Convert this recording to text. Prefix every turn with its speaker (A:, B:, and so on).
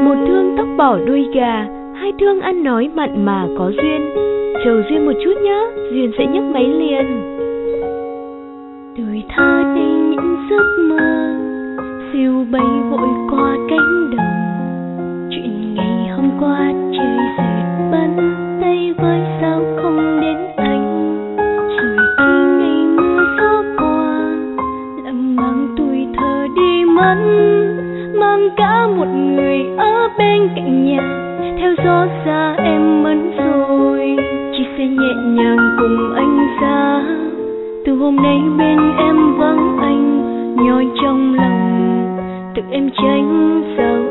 A: Một thương tóc bỏ đuôi gà, hai thương ăn nói mặn mà có duyên. Chờ duyên một chút nhá, duyên sẽ nhấc máy liền.
B: Tuổi thơ đi những giấc mơ, siêu bay vội qua cánh đồng. Chuyện ngày hôm qua trời dệt bắn tay với sao không đến anh. Rồi khi ngày mưa gió qua, lặng mang tuổi thơ đi mất, mang cả một người ở bên cạnh nhà. Theo gió xa em mất rồi, chỉ sẽ nhẹ nhàng cùng anh ra. Từ hôm nay bên em vắng anh, nhói trong lòng tự em tránh sao